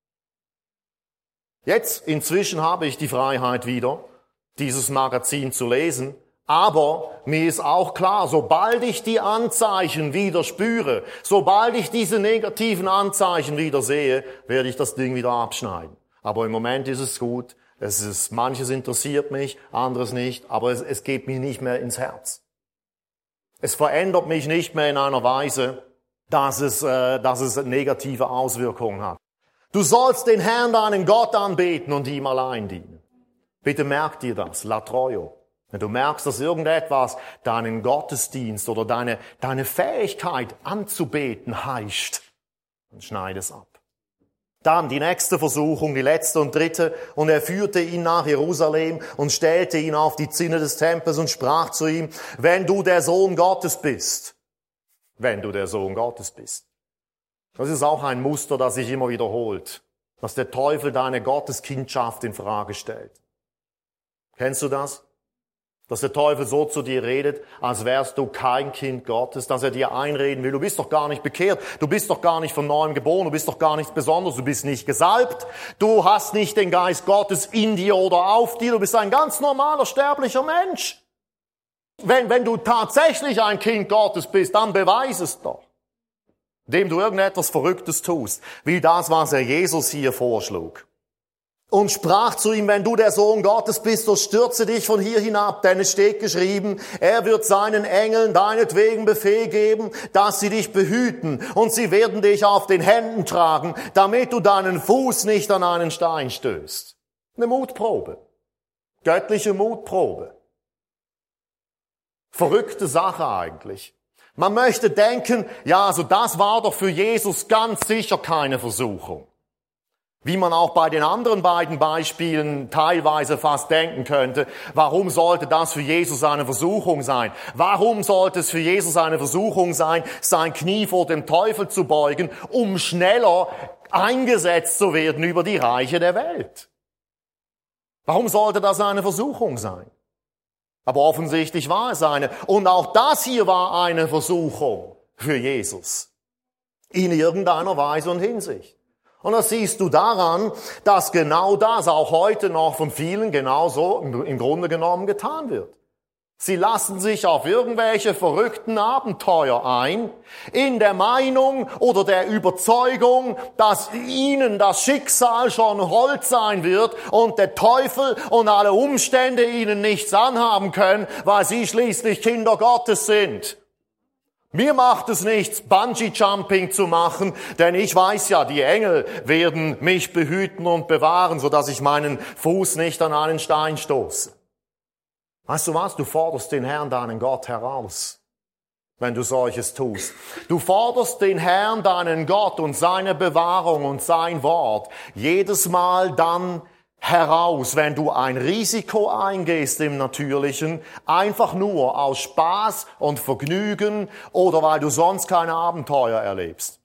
Jetzt, inzwischen habe ich die Freiheit wieder, dieses Magazin zu lesen, aber mir ist auch klar, sobald ich die Anzeichen wieder spüre, sobald ich diese negativen Anzeichen wieder sehe, werde ich das Ding wieder abschneiden. Aber im Moment ist es gut. Es ist, manches interessiert mich, anderes nicht, aber es, es geht mir nicht mehr ins Herz. Es verändert mich nicht mehr in einer Weise, dass es, äh, dass es negative Auswirkungen hat. Du sollst den Herrn, deinen Gott, anbeten und ihm allein dienen. Bitte merk dir das, latroio. Wenn du merkst, dass irgendetwas deinen Gottesdienst oder deine, deine Fähigkeit anzubeten heischt, dann schneide es ab. Dann die nächste Versuchung, die letzte und dritte. Und er führte ihn nach Jerusalem und stellte ihn auf die Zinne des Tempels und sprach zu ihm, wenn du der Sohn Gottes bist. Wenn du der Sohn Gottes bist. Das ist auch ein Muster, das sich immer wiederholt. Dass der Teufel deine Gotteskindschaft in Frage stellt. Kennst du das? Dass der Teufel so zu dir redet, als wärst du kein Kind Gottes, dass er dir einreden will, du bist doch gar nicht bekehrt, du bist doch gar nicht von neuem geboren, du bist doch gar nichts Besonderes, du bist nicht gesalbt, du hast nicht den Geist Gottes in dir oder auf dir, du bist ein ganz normaler, sterblicher Mensch. Wenn, wenn du tatsächlich ein Kind Gottes bist, dann beweis es doch, indem du irgendetwas Verrücktes tust, wie das, was er Jesus hier vorschlug. Und sprach zu ihm, wenn du der Sohn Gottes bist, so stürze dich von hier hinab, denn es steht geschrieben, er wird seinen Engeln deinetwegen Befehl geben, dass sie dich behüten und sie werden dich auf den Händen tragen, damit du deinen Fuß nicht an einen Stein stößt. Eine Mutprobe. Göttliche Mutprobe. Verrückte Sache eigentlich. Man möchte denken, ja, also das war doch für Jesus ganz sicher keine Versuchung. Wie man auch bei den anderen beiden Beispielen teilweise fast denken könnte, warum sollte das für Jesus eine Versuchung sein? Warum sollte es für Jesus eine Versuchung sein, sein Knie vor dem Teufel zu beugen, um schneller eingesetzt zu werden über die Reiche der Welt? Warum sollte das eine Versuchung sein? Aber offensichtlich war es eine. Und auch das hier war eine Versuchung für Jesus. In irgendeiner Weise und Hinsicht. Und das siehst du daran, dass genau das auch heute noch von vielen genauso im Grunde genommen getan wird. Sie lassen sich auf irgendwelche verrückten Abenteuer ein, in der Meinung oder der Überzeugung, dass ihnen das Schicksal schon hold sein wird und der Teufel und alle Umstände ihnen nichts anhaben können, weil sie schließlich Kinder Gottes sind. Mir macht es nichts, Bungee-Jumping zu machen, denn ich weiß ja, die Engel werden mich behüten und bewahren, sodass ich meinen Fuß nicht an einen Stein stoße. Weißt du was? Du forderst den Herrn, deinen Gott, heraus, wenn du solches tust. Du forderst den Herrn, deinen Gott und seine Bewahrung und sein Wort jedes Mal dann heraus, wenn du ein Risiko eingehst im Natürlichen, einfach nur aus Spaß und Vergnügen oder weil du sonst keine Abenteuer erlebst.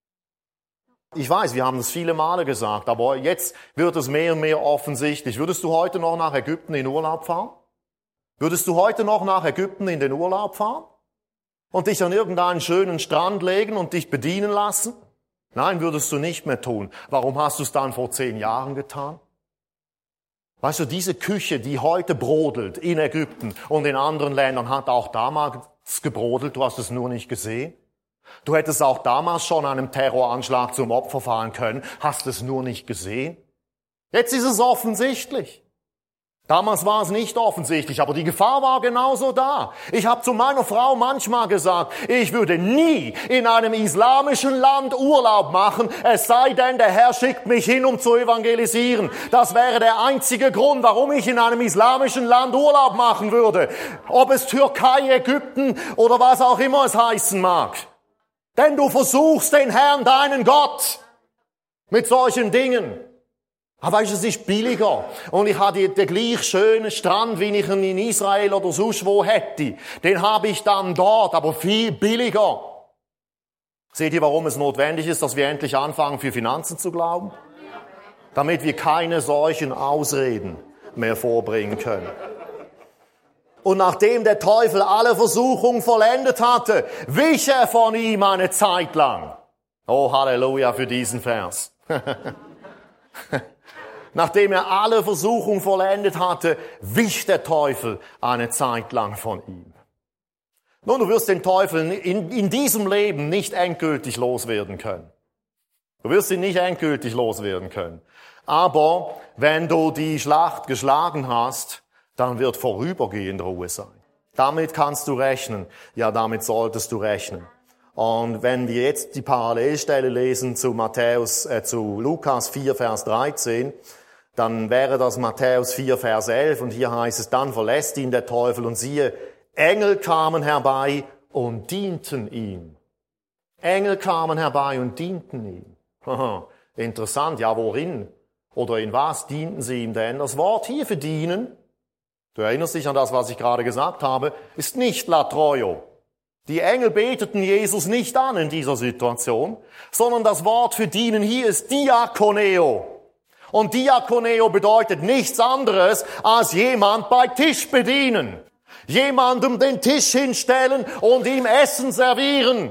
Ich weiß, wir haben das viele Male gesagt, aber jetzt wird es mehr und mehr offensichtlich. Würdest du heute noch nach Ägypten in Urlaub fahren? Würdest du heute noch nach Ägypten in den Urlaub fahren? Und dich an irgendeinen schönen Strand legen und dich bedienen lassen? Nein, würdest du nicht mehr tun. Warum hast du es dann vor zehn Jahren getan? Weißt du, diese Küche, die heute brodelt in Ägypten und in anderen Ländern, hat auch damals gebrodelt, du hast es nur nicht gesehen. Du hättest auch damals schon einem Terroranschlag zum Opfer fallen können, hast es nur nicht gesehen. Jetzt ist es offensichtlich. Damals war es nicht offensichtlich, aber die Gefahr war genauso da. Ich habe zu meiner Frau manchmal gesagt, ich würde nie in einem islamischen Land Urlaub machen, es sei denn, der Herr schickt mich hin, um zu evangelisieren. Das wäre der einzige Grund, warum ich in einem islamischen Land Urlaub machen würde. Ob es Türkei, Ägypten oder was auch immer es heißen mag. Denn du versuchst den Herrn, deinen Gott, mit solchen Dingen. Aber weißt du, es ist billiger. Und ich habe den gleich schönen Strand, wie ich ihn in Israel oder sonst wo hätte. Den habe ich dann dort, aber viel billiger. Seht ihr, warum es notwendig ist, dass wir endlich anfangen, für Finanzen zu glauben? Damit wir keine solchen Ausreden mehr vorbringen können. Und nachdem der Teufel alle Versuchungen vollendet hatte, wich er von ihm eine Zeit lang. Oh, Halleluja für diesen Vers. Nachdem er alle Versuchungen vollendet hatte, wich der Teufel eine Zeit lang von ihm. Nun, du wirst den Teufel in, in diesem Leben nicht endgültig loswerden können. Du wirst ihn nicht endgültig loswerden können. Aber wenn du die Schlacht geschlagen hast, dann wird vorübergehend Ruhe sein. Damit kannst du rechnen. Ja, damit solltest du rechnen. Und wenn wir jetzt die Parallelstelle lesen zu Matthäus, äh, zu Lukas vier, Vers dreizehn, dann wäre das Matthäus vier, Vers elf, und hier heißt es, dann verlässt ihn der Teufel, und siehe, Engel kamen herbei und dienten ihm. Engel kamen herbei und dienten ihm. Haha, interessant, ja, worin oder in was dienten sie ihm denn? Das Wort hier für dienen, du erinnerst dich an das, was ich gerade gesagt habe, ist nicht latroio. Die Engel beteten Jesus nicht an in dieser Situation, sondern das Wort für dienen hier ist diakoneo. Und diakoneo bedeutet nichts anderes, als jemand bei Tisch bedienen. Jemandem den Tisch hinstellen und ihm Essen servieren.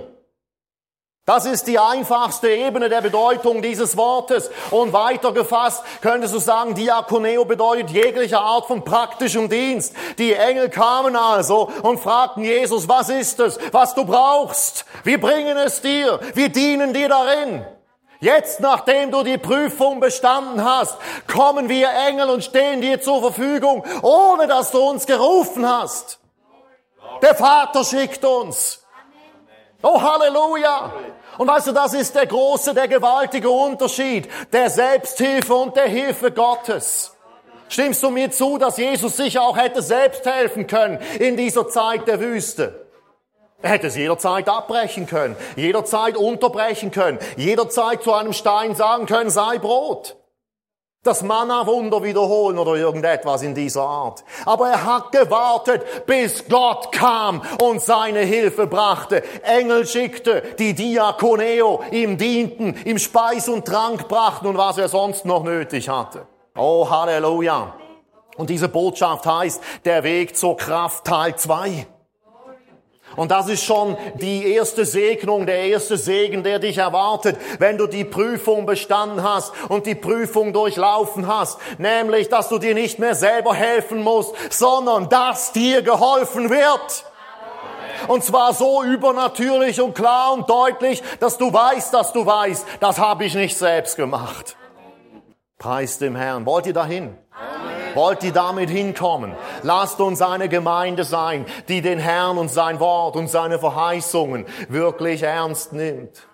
Das ist die einfachste Ebene der Bedeutung dieses Wortes. Und weiter gefasst könntest du sagen, diakoneo bedeutet jegliche Art von praktischem Dienst. Die Engel kamen also und fragten Jesus, was ist es, was du brauchst? Wir bringen es dir, wir dienen dir darin. Jetzt, nachdem du die Prüfung bestanden hast, kommen wir Engel und stehen dir zur Verfügung, ohne dass du uns gerufen hast. Der Vater schickt uns. Oh, Halleluja! Und weißt du, das ist der große, der gewaltige Unterschied der Selbsthilfe und der Hilfe Gottes. Stimmst du mir zu, dass Jesus sich auch hätte selbst helfen können in dieser Zeit der Wüste? Er hätte es jederzeit abbrechen können, jederzeit unterbrechen können, jederzeit zu einem Stein sagen können, sei Brot. Das Manna-Wunder wiederholen oder irgendetwas in dieser Art. Aber er hat gewartet, bis Gott kam und seine Hilfe brachte. Engel schickte, die Diakoneo ihm dienten, ihm Speis und Trank brachten und was er sonst noch nötig hatte. Oh, Halleluja. Und diese Botschaft heißt, der Weg zur Kraft Teil zwei. Und das ist schon die erste Segnung, der erste Segen, der dich erwartet, wenn du die Prüfung bestanden hast und die Prüfung durchlaufen hast. Nämlich, dass du dir nicht mehr selber helfen musst, sondern dass dir geholfen wird. Und zwar so übernatürlich und klar und deutlich, dass du weißt, dass du weißt, das habe ich nicht selbst gemacht. Preis dem Herrn. Wollt ihr dahin? Wollt ihr damit hinkommen? Lasst uns eine Gemeinde sein, die den Herrn und sein Wort und seine Verheißungen wirklich ernst nimmt.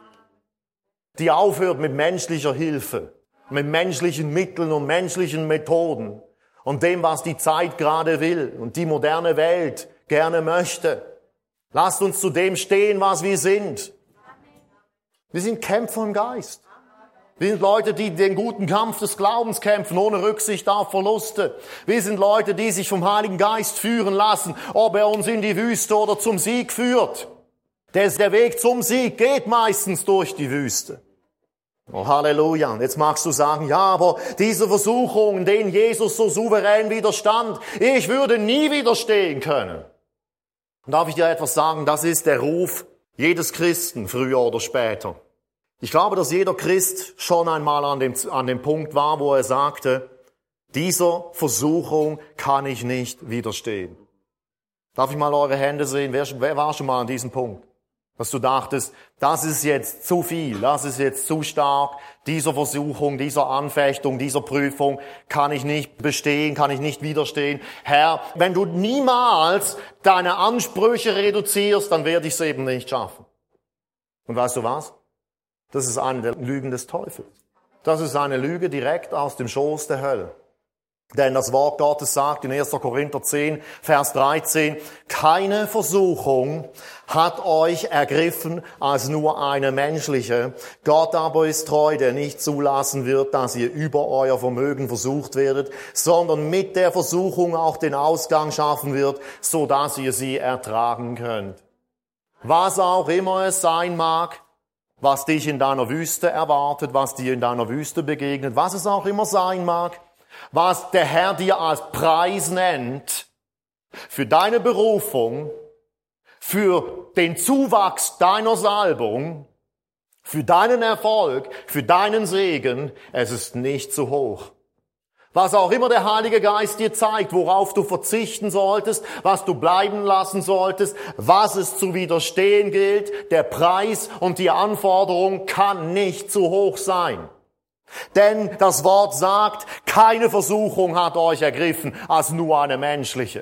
Die aufhört mit menschlicher Hilfe, mit menschlichen Mitteln und menschlichen Methoden und dem, was die Zeit gerade will und die moderne Welt gerne möchte. Lasst uns zu dem stehen, was wir sind. Wir sind Kämpfer im Geist. Wir sind Leute, die den guten Kampf des Glaubens kämpfen, ohne Rücksicht auf Verluste. Wir sind Leute, die sich vom Heiligen Geist führen lassen, ob er uns in die Wüste oder zum Sieg führt. Der, der Weg zum Sieg geht meistens durch die Wüste. Oh, Halleluja. Jetzt magst du sagen, ja, aber diese Versuchungen, denen Jesus so souverän widerstand, ich würde nie widerstehen können. Und darf ich dir etwas sagen? Das ist der Ruf jedes Christen, früher oder später. Ich glaube, dass jeder Christ schon einmal an dem, an dem Punkt war, wo er sagte, dieser Versuchung kann ich nicht widerstehen. Darf ich mal eure Hände sehen? Wer, wer war schon mal an diesem Punkt? Dass du dachtest, das ist jetzt zu viel, das ist jetzt zu stark, dieser Versuchung, dieser Anfechtung, dieser Prüfung kann ich nicht bestehen, kann ich nicht widerstehen. Herr, wenn du niemals deine Ansprüche reduzierst, dann werde ich es eben nicht schaffen. Und weißt du was? Das ist eine der Lügen des Teufels. Das ist eine Lüge direkt aus dem Schoß der Hölle. Denn das Wort Gottes sagt in erster Korinther zehn, Vers dreizehn, keine Versuchung hat euch ergriffen als nur eine menschliche. Gott aber ist treu, der nicht zulassen wird, dass ihr über euer Vermögen versucht werdet, sondern mit der Versuchung auch den Ausgang schaffen wird, so dass ihr sie ertragen könnt. Was auch immer es sein mag, was dich in deiner Wüste erwartet, was dir in deiner Wüste begegnet, was es auch immer sein mag, was der Herr dir als Preis nennt für deine Berufung, für den Zuwachs deiner Salbung, für deinen Erfolg, für deinen Segen, es ist nicht zu hoch. Was auch immer der Heilige Geist dir zeigt, worauf du verzichten solltest, was du bleiben lassen solltest, was es zu widerstehen gilt, der Preis und die Anforderung kann nicht zu hoch sein. Denn das Wort sagt, keine Versuchung hat euch ergriffen als nur eine menschliche.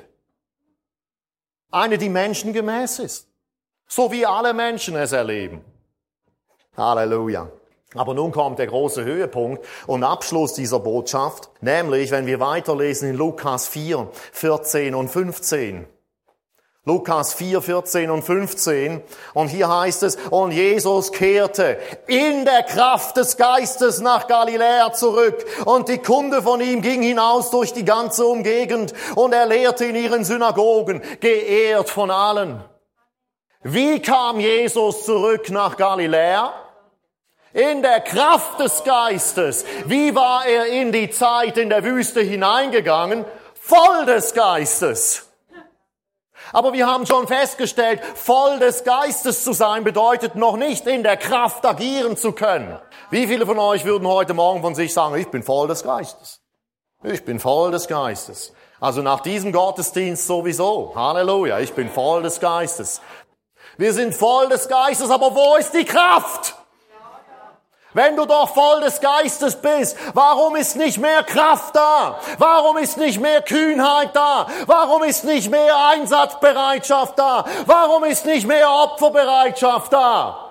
Eine, die menschengemäß ist. So wie alle Menschen es erleben. Halleluja. Aber nun kommt der große Höhepunkt und Abschluss dieser Botschaft. Nämlich, wenn wir weiterlesen in Lukas vier, vierzehn und fünfzehn. Lukas vier, vierzehn und fünfzehn. Und hier heißt es, und Jesus kehrte in der Kraft des Geistes nach Galiläa zurück. Und die Kunde von ihm ging hinaus durch die ganze Umgegend. Und er lehrte in ihren Synagogen, geehrt von allen. Wie kam Jesus zurück nach Galiläa? In der Kraft des Geistes. Wie war er in die Zeit in der Wüste hineingegangen? Voll des Geistes. Aber wir haben schon festgestellt, voll des Geistes zu sein bedeutet noch nicht in der Kraft agieren zu können. Wie viele von euch würden heute Morgen von sich sagen, ich bin voll des Geistes? Ich bin voll des Geistes. Also nach diesem Gottesdienst sowieso. Halleluja, ich bin voll des Geistes. Wir sind voll des Geistes, aber wo ist die Kraft? Wenn du doch voll des Geistes bist, warum ist nicht mehr Kraft da? Warum ist nicht mehr Kühnheit da? Warum ist nicht mehr Einsatzbereitschaft da? Warum ist nicht mehr Opferbereitschaft da?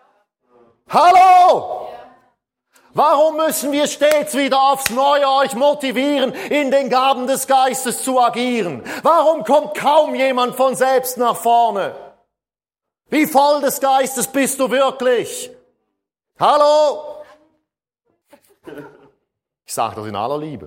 Hallo? Warum müssen wir stets wieder aufs Neue euch motivieren, in den Gaben des Geistes zu agieren? Warum kommt kaum jemand von selbst nach vorne? Wie voll des Geistes bist du wirklich? Hallo? Ich sage das in aller Liebe.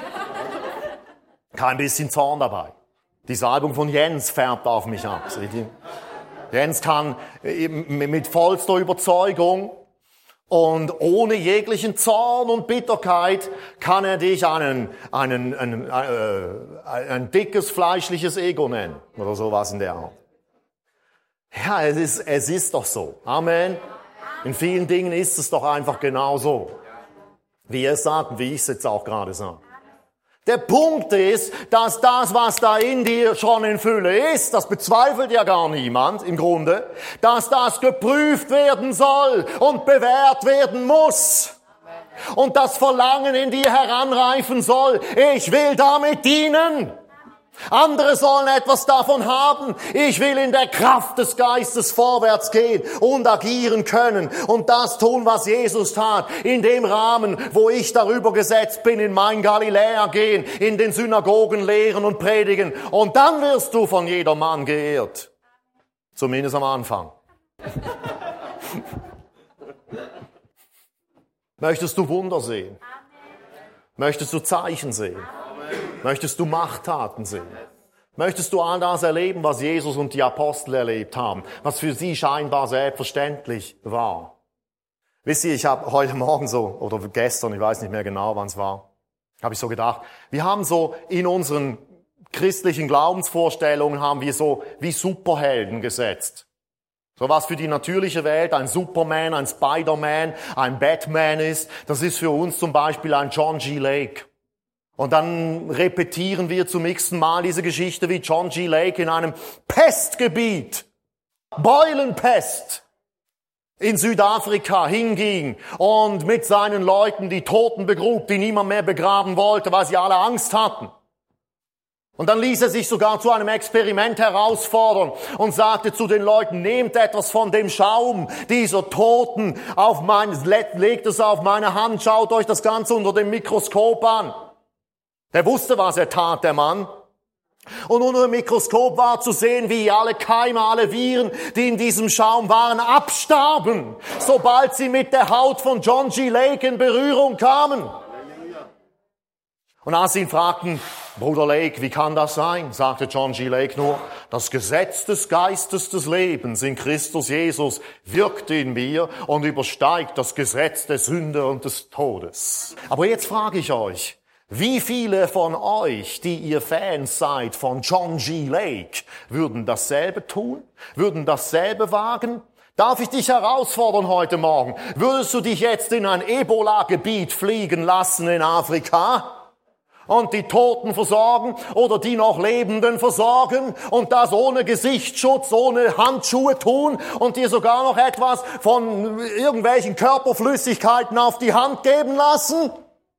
Kein bisschen Zorn dabei. Die Salbung von Jens färbt auf mich ab. Jens kann mit vollster Überzeugung und ohne jeglichen Zorn und Bitterkeit kann er dich einen, einen, einen, äh, ein dickes fleischliches Ego nennen. Oder sowas in der Art. Ja, es ist, es ist doch so. Amen. In vielen Dingen ist es doch einfach genau so, wie er es sagt und wie ich es jetzt auch gerade sage. Der Punkt ist, dass das, was da in dir schon in Fülle ist, das bezweifelt ja gar niemand im Grunde, dass das geprüft werden soll und bewährt werden muss. Und das Verlangen in dir heranreifen soll, ich will damit dienen. Andere sollen etwas davon haben. Ich will in der Kraft des Geistes vorwärts gehen und agieren können und das tun, was Jesus tat, in dem Rahmen, wo ich darüber gesetzt bin, in mein Galiläa gehen, in den Synagogen lehren und predigen. Und dann wirst du von jedermann geehrt. Zumindest am Anfang. Möchtest du Wunder sehen? Möchtest du Zeichen sehen? Möchtest du Machttaten sehen? Möchtest du all das erleben, was Jesus und die Apostel erlebt haben, was für sie scheinbar selbstverständlich war? Wisst ihr, ich habe heute Morgen so, oder gestern, ich weiß nicht mehr genau, wann es war, habe ich so gedacht, wir haben so in unseren christlichen Glaubensvorstellungen haben wir so wie Superhelden gesetzt. So was für die natürliche Welt ein Superman, ein Spider-Man, ein Batman ist, das ist für uns zum Beispiel ein John G. Lake. Und dann repetieren wir zum x-ten Mal diese Geschichte, wie John G. Lake in einem Pestgebiet Beulenpest in Südafrika hinging und mit seinen Leuten die Toten begrub, die niemand mehr begraben wollte, weil sie alle Angst hatten. Und dann ließ er sich sogar zu einem Experiment herausfordern und sagte zu den Leuten, nehmt etwas von dem Schaum dieser Toten, auf mein, legt es auf meine Hand, schaut euch das Ganze unter dem Mikroskop an. Er wusste, was er tat, der Mann. Und unter dem Mikroskop war zu sehen, wie alle Keime, alle Viren, die in diesem Schaum waren, abstarben, sobald sie mit der Haut von John G. Lake in Berührung kamen. Und als sie ihn fragten, Bruder Lake, wie kann das sein? Sagte John G. Lake nur, das Gesetz des Geistes des Lebens in Christus Jesus wirkt in mir und übersteigt das Gesetz der Sünde und des Todes. Aber jetzt frage ich euch, wie viele von euch, die ihr Fans seid von John G. Lake, würden dasselbe tun? Würden dasselbe wagen? Darf ich dich herausfordern heute Morgen? Würdest du dich jetzt in ein Ebola-Gebiet fliegen lassen in Afrika? Und die Toten versorgen oder die noch Lebenden versorgen und das ohne Gesichtsschutz, ohne Handschuhe tun und dir sogar noch etwas von irgendwelchen Körperflüssigkeiten auf die Hand geben lassen?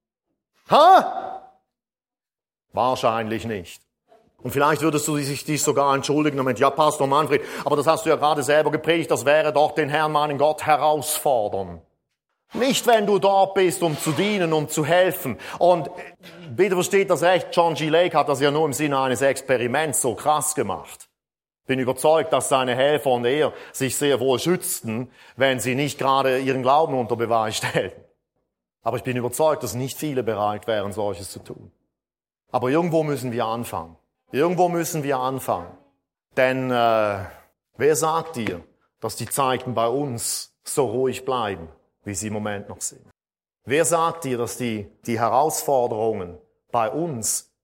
Ha? Wahrscheinlich nicht. Und vielleicht würdest du dich, dich sogar entschuldigen und meinen, ja, Pastor Manfred, aber das hast du ja gerade selber gepredigt, das wäre doch den Herrn, meinen Gott, herausfordern. Nicht, wenn du dort bist, um zu dienen, um zu helfen. Und bitte versteht das recht, John G. Lake hat das ja nur im Sinne eines Experiments so krass gemacht. Bin überzeugt, dass seine Helfer und er sich sehr wohl schützten, wenn sie nicht gerade ihren Glauben unter Beweis stellten. Aber ich bin überzeugt, dass nicht viele bereit wären, solches zu tun. Aber irgendwo müssen wir anfangen. Irgendwo müssen wir anfangen. Denn äh, wer sagt dir, dass die Zeiten bei uns so ruhig bleiben, wie sie im Moment noch sind? Wer sagt dir, dass die, die Herausforderungen bei uns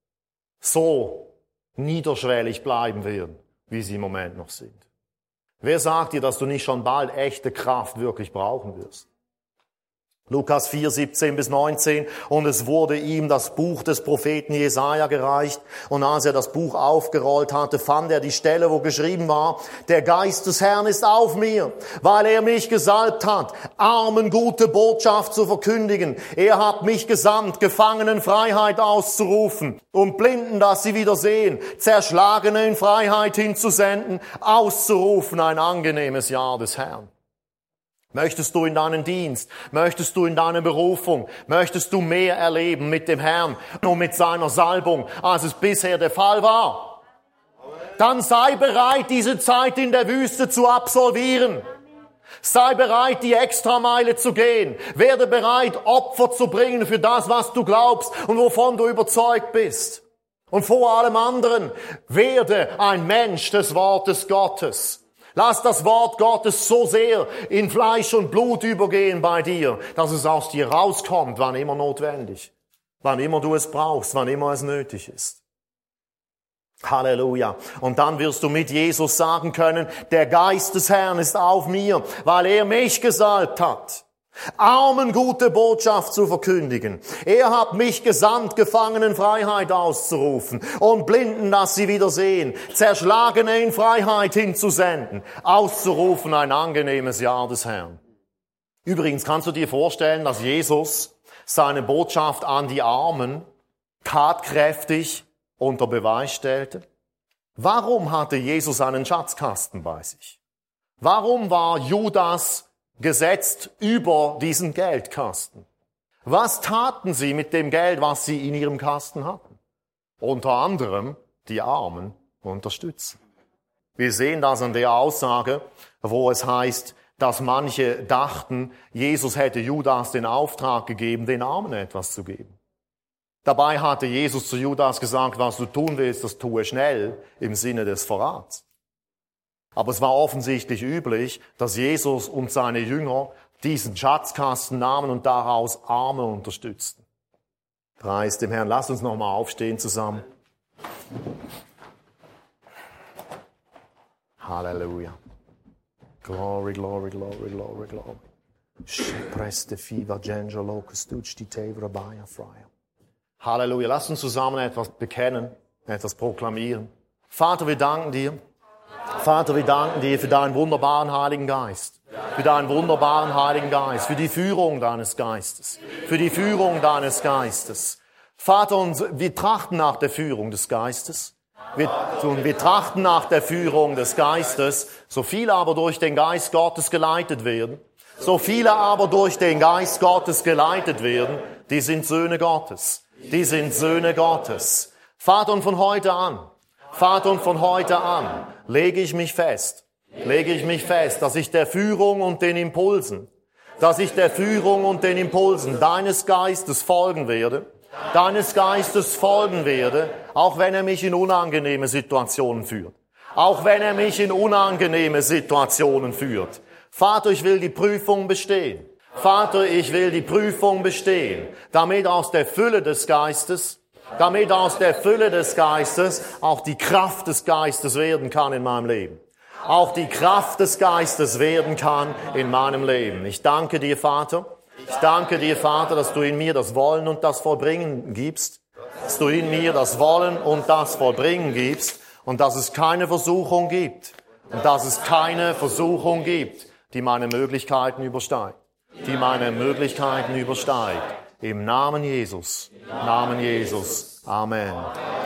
so niederschwellig bleiben werden, wie sie im Moment noch sind? Wer sagt dir, dass du nicht schon bald echte Kraft wirklich brauchen wirst? Lukas vier, siebzehn bis neunzehn. Und es wurde ihm das Buch des Propheten Jesaja gereicht. Und als er das Buch aufgerollt hatte, fand er die Stelle, wo geschrieben war, der Geist des Herrn ist auf mir, weil er mich gesalbt hat, Armen gute Botschaft zu verkündigen. Er hat mich gesandt, Gefangenen Freiheit auszurufen und Blinden, dass sie wieder sehen, Zerschlagene in Freiheit hinzusenden, auszurufen ein angenehmes Jahr des Herrn. Möchtest du in deinen Dienst, möchtest du in deine Berufung, möchtest du mehr erleben mit dem Herrn und mit seiner Salbung, als es bisher der Fall war? Dann sei bereit, diese Zeit in der Wüste zu absolvieren. Sei bereit, die Extrameile zu gehen. Werde bereit, Opfer zu bringen für das, was du glaubst und wovon du überzeugt bist. Und vor allem anderen, werde ein Mensch des Wortes Gottes. Lass das Wort Gottes so sehr in Fleisch und Blut übergehen bei dir, dass es aus dir rauskommt, wann immer notwendig, wann immer du es brauchst, wann immer es nötig ist. Halleluja. Und dann wirst du mit Jesus sagen können, der Geist des Herrn ist auf mir, weil er mich gesalbt hat, Armen gute Botschaft zu verkündigen. Er hat mich gesandt, Gefangenen Freiheit auszurufen und Blinden, dass sie wieder sehen, Zerschlagene in Freiheit hinzusenden, auszurufen ein angenehmes Jahr des Herrn. Übrigens kannst du dir vorstellen, dass Jesus seine Botschaft an die Armen tatkräftig unter Beweis stellte? Warum hatte Jesus einen Schatzkasten bei sich? Warum war Judas gesetzt über diesen Geldkasten? Was taten sie mit dem Geld, was sie in ihrem Kasten hatten? Unter anderem die Armen unterstützen. Wir sehen das an der Aussage, wo es heißt, dass manche dachten, Jesus hätte Judas den Auftrag gegeben, den Armen etwas zu geben. Dabei hatte Jesus zu Judas gesagt, was du tun willst, das tue schnell im Sinne des Verrats. Aber es war offensichtlich üblich, dass Jesus und seine Jünger diesen Schatzkasten nahmen und daraus Arme unterstützten. Preis dem Herrn. Lasst uns nochmal aufstehen zusammen. Halleluja. Glory, glory, glory, glory, glory. Halleluja. Lasst uns zusammen etwas bekennen, etwas proklamieren. Vater, wir danken dir, Vater, wir danken dir für deinen wunderbaren Heiligen Geist. Für deinen wunderbaren Heiligen Geist. Für die Führung deines Geistes. Für die Führung deines Geistes. Vater, und wir trachten nach der Führung des Geistes. Wir, wir trachten nach der Führung des Geistes. So viele aber durch den Geist Gottes geleitet werden. So viele aber durch den Geist Gottes geleitet werden. Die sind Söhne Gottes. Die sind Söhne Gottes. Vater, und von heute an, Vater, und von heute an lege ich mich fest, lege ich mich fest, dass ich der Führung und den Impulsen, dass ich der Führung und den Impulsen deines Geistes folgen werde, deines Geistes folgen werde, auch wenn er mich in unangenehme Situationen führt, auch wenn er mich in unangenehme Situationen führt. Vater, ich will die Prüfung bestehen. Vater, ich will die Prüfung bestehen, damit aus der Fülle des Geistes, damit aus der Fülle des Geistes auch die Kraft des Geistes werden kann in meinem Leben. Auch die Kraft des Geistes werden kann in meinem Leben. Ich danke dir, Vater. Ich danke dir, Vater, dass du in mir das Wollen und das Vollbringen gibst. Dass du in mir das Wollen und das Vollbringen gibst. Und dass es keine Versuchung gibt. Und dass es keine Versuchung gibt, die meine Möglichkeiten übersteigt. Die meine Möglichkeiten übersteigt. Im Namen Jesus. Im Namen Jesus. Amen.